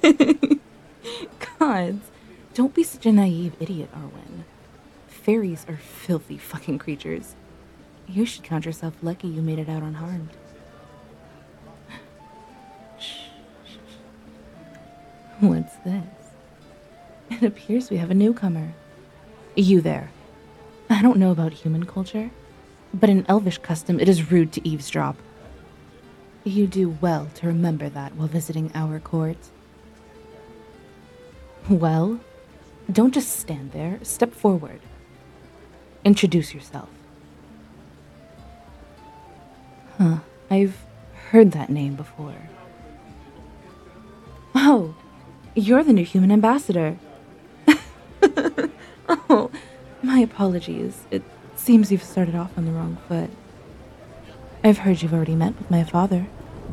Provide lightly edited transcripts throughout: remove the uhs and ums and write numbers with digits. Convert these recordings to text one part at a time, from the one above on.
Gods, don't be such a naive idiot, Arwen. Fairies are filthy fucking creatures. You should count yourself lucky you made it out unharmed. Shh. What's this? It appears we have a newcomer. You there. I don't know about human culture, but in elvish custom it is rude to eavesdrop. You do well to remember that while visiting our court. Well, don't just stand there. Step forward. Introduce yourself. Huh, I've heard that name before. Oh, you're the new human ambassador. Oh, my apologies. It seems you've started off on the wrong foot. I've heard you've already met with my father.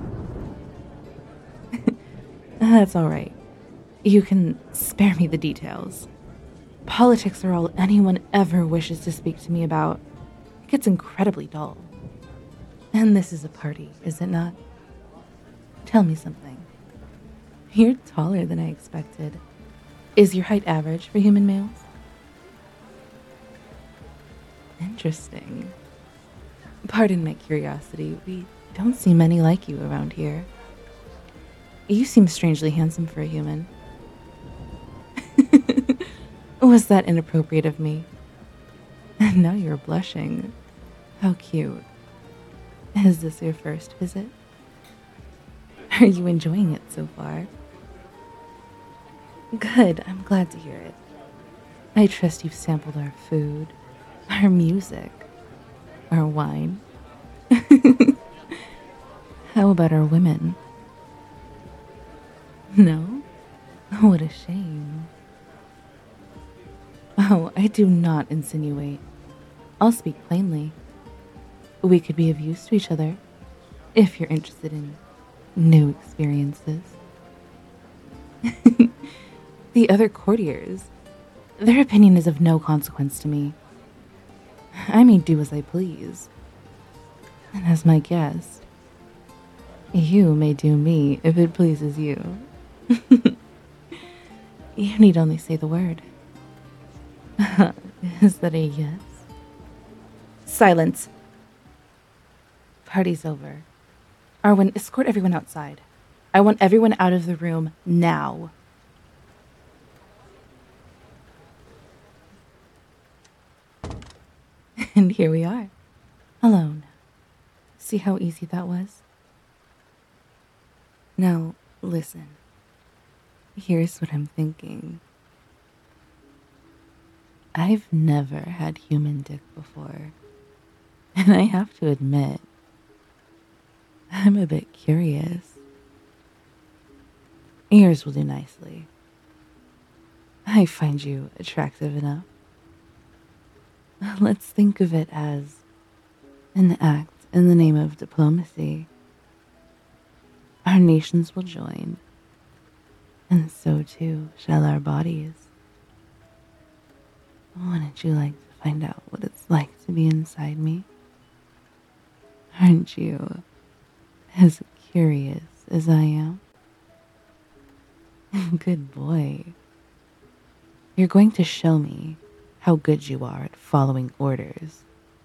That's all right. You can spare me the details. Politics are all anyone ever wishes to speak to me about. It gets incredibly dull. And this is a party, is it not? Tell me something. You're taller than I expected. Is your height average for human males? Interesting. Pardon my curiosity, we don't see many like you around here. You seem strangely handsome for a human. Was that inappropriate of me? And now you're blushing. How cute. Is this your first visit? Are you enjoying it so far? Good, I'm glad to hear it. I trust you've sampled our food, our music, our wine. How about our women? No? What a shame. Oh, I do not insinuate. I'll speak plainly. We could be of use to each other if you're interested in new experiences. The other courtiers, their opinion is of no consequence to me. I may do as I please. And as my guest, you may do me if it pleases you. You need only say the word. Is that a yes? Silence. Party's over. Arwen, escort everyone outside. I want everyone out of the room now. And here we are, alone. See how easy that was? Now, listen. Here's what I'm thinking. I've never had human dick before, and I have to admit, I'm a bit curious. Ears will do nicely. I find you attractive enough. Let's think of it as an act in the name of diplomacy. Our nations will join, and so too shall our bodies. Wouldn't you like to find out what it's like to be inside me? Aren't you as curious as I am? Good boy. You're going to show me how good you are at following orders.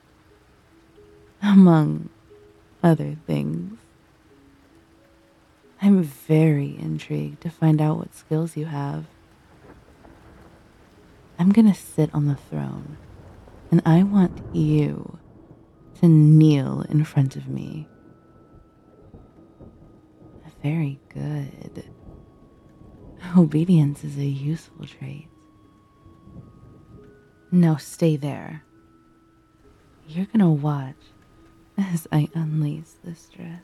Among other things. I'm very intrigued to find out what skills you have. I'm gonna sit on the throne, and I want you to kneel in front of me. Very good. Obedience is a useful trait. Now stay there. You're gonna watch as I unleash this dress.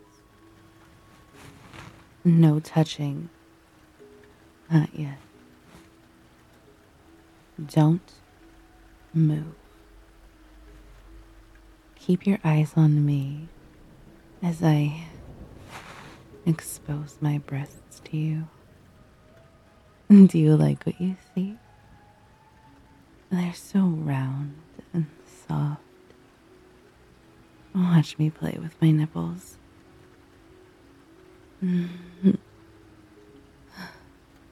No touching. Not yet. Don't move. Keep your eyes on me as I expose my breasts to you. Do you like what you see? They're so round and soft. Watch me play with my nipples.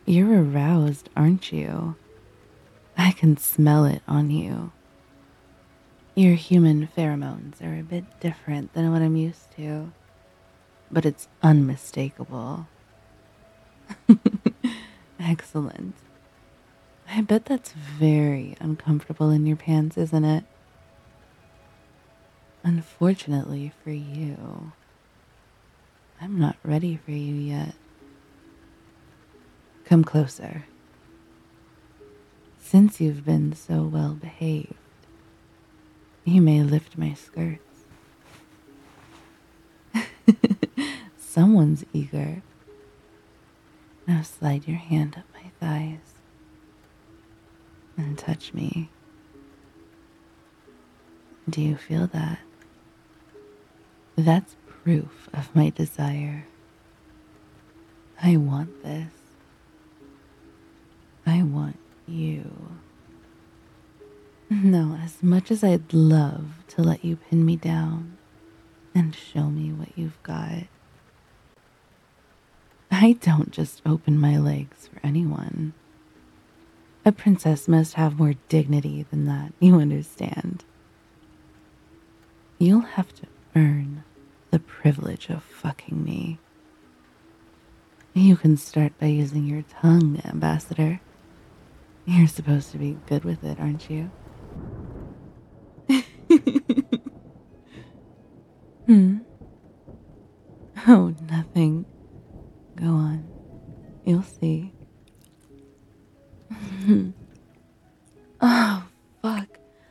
You're aroused, aren't you? I can smell it on you. Your human pheromones are a bit different than what I'm used to, but it's unmistakable. Excellent. I bet that's very uncomfortable in your pants, isn't it? Unfortunately for you, I'm not ready for you yet. Come closer. Since you've been so well behaved, you may lift my skirts. Someone's eager. Now slide your hand up my thighs and touch me. Do you feel that? That's proof of my desire. I want this. I want you. Now, as much as I'd love to let you pin me down and show me what you've got, I don't just open my legs for anyone. A princess must have more dignity than that, you understand. You'll have to earn the privilege of fucking me. You can start by using your tongue, Ambassador. You're supposed to be good with it, aren't you? Hmm? Oh, nothing. Go on. You'll see. Oh, fuck.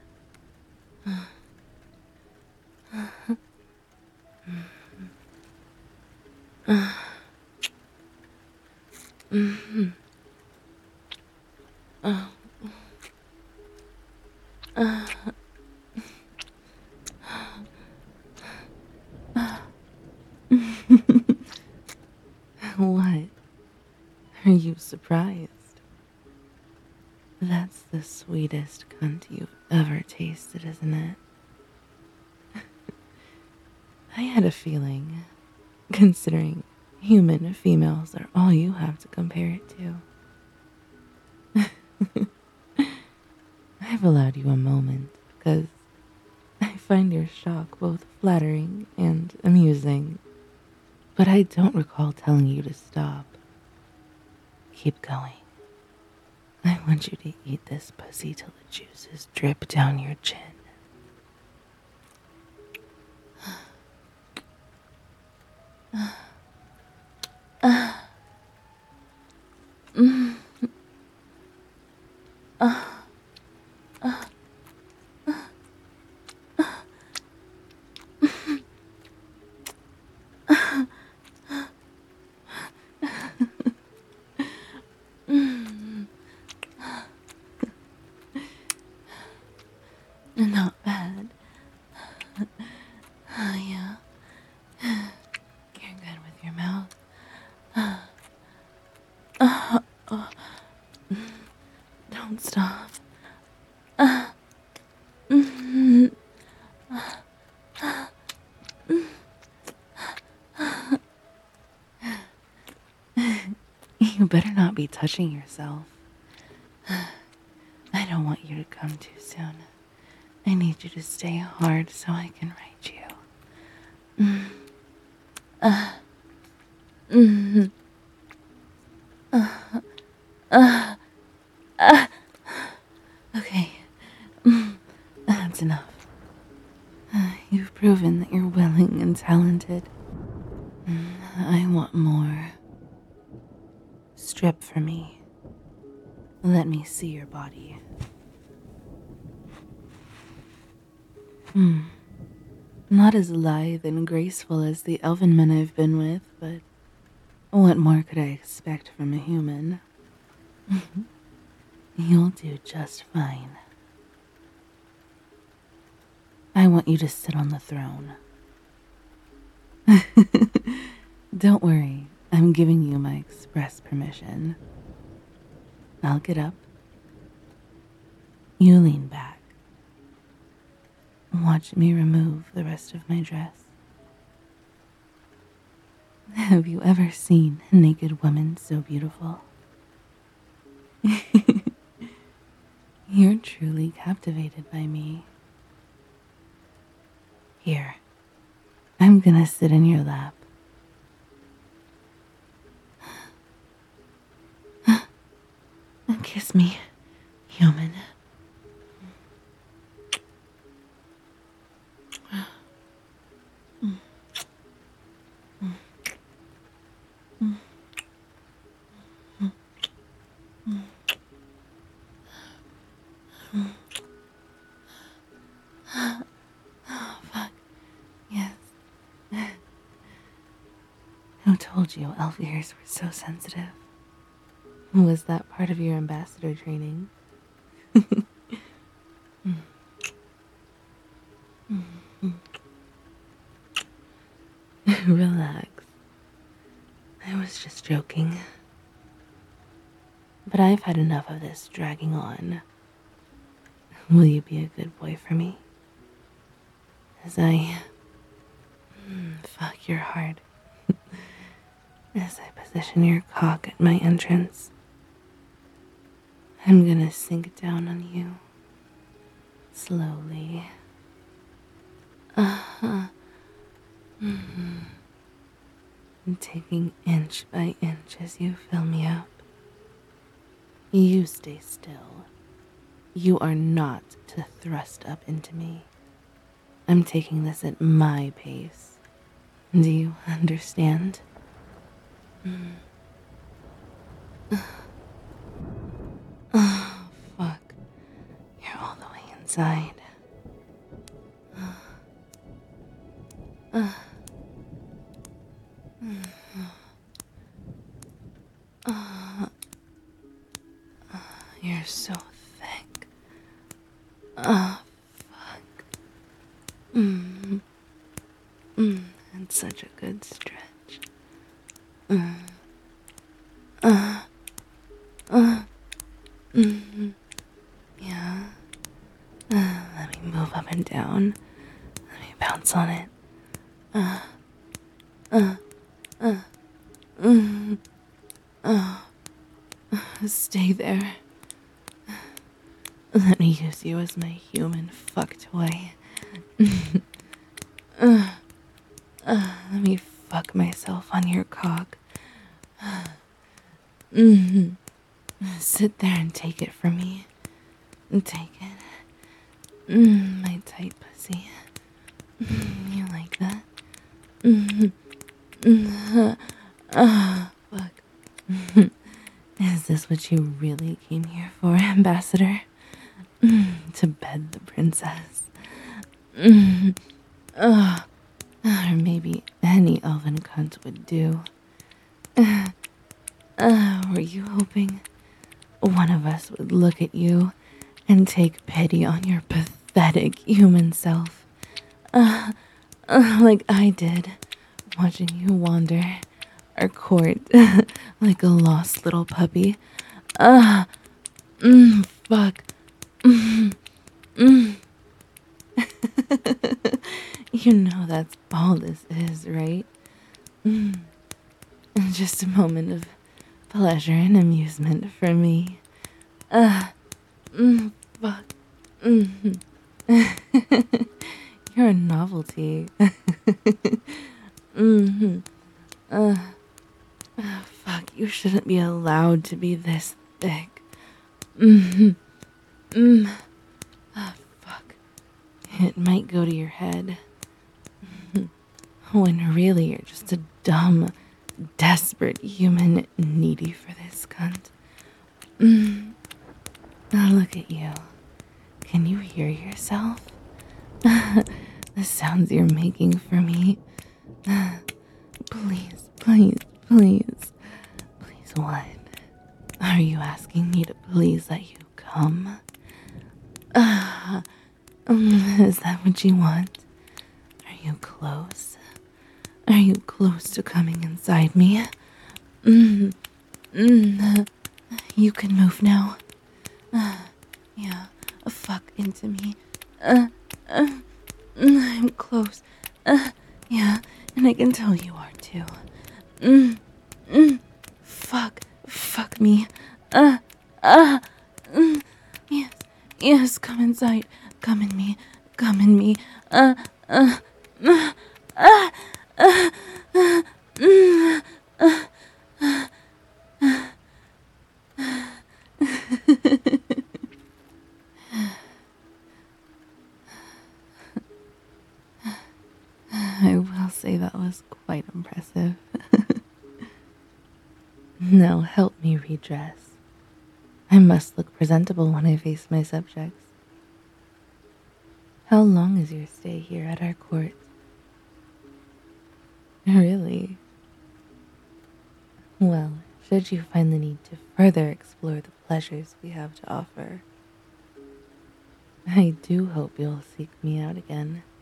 What? Are you surprised? That's the sweetest cunt you've ever tasted, isn't it? I had a feeling, considering human females are all you have to compare it to. I've allowed you a moment because I find your shock both flattering and amusing. But I don't recall telling you to stop. Keep going. I want you to eat this pussy till the juices drip down your chin. Not bad. Oh, yeah. You're good with your mouth. Don't stop. You better not be touching yourself. I don't want you to come too soon. I need you to stay hard so I can write you. Okay, that's enough. You've proven that you're willing and talented. I want more. Strip for me. Let me see your body. Not as lithe and graceful as the elven men I've been with, but what more could I expect from a human? You'll do just fine. I want you to sit on the throne. Don't worry, I'm giving you my express permission. I'll get up. You lean back. Watch me remove the rest of my dress. Have you ever seen a naked woman so beautiful? You're truly captivated by me. Here, I'm gonna sit in your lap. Kiss me, human. Fuck. Yes. Who told you elf ears were so sensitive? Was that part of your ambassador training? Relax. I was just joking. But I've had enough of this dragging on. Will you be a good boy for me? As I fuck your heart. As I position your cock at my entrance. I'm gonna sink down on you. Slowly. Uh-huh. Taking inch by inch as you fill me up. You stay still. You are not to thrust up into me. I'm taking this at my pace. Do you understand? Oh, fuck. You're all the way inside. You're so thick. Oh, fuck. It's such a good stretch. Yeah. Let me move up and down. Let me bounce on it. Stay there. Let me use you as my human fuck toy. Let me fuck myself on your cock. Sit there and take it from me. Take it. My tight pussy. You like that? Fuck. Is this what you really came here for, Ambassador? To bed the princess. Or maybe any elven cunt would do. Were you hoping one of us would look at you and take pity on your pathetic human self? Like I did, watching you wander our court like a lost little puppy. Fuck. You know that's all this is, right? Just a moment of pleasure and amusement for me. Fuck. You're a novelty. Fuck, you shouldn't be allowed to be this thick. Fuck. It might go to your head. When really you're just a dumb, desperate human needy for this cunt. Look at you. Can you hear yourself? The sounds you're making for me. Please, please, please. Please what? Are you asking me to please let you come? Is that what you want? Are you close? Are you close to coming inside me? You can move now. Yeah, fuck into me. I'm close. Yeah, and I can tell you are too. Fuck me. Ah! Yes, yes, come inside. Come in me. Come in me. Uh, uh, uh, uh, uh, uh, I will say that was quite impressive. Now help me redress. I must look presentable when I face my subjects. How long is your stay here at our court? Really? Well, should you find the need to further explore the pleasures we have to offer, I do hope you'll seek me out again.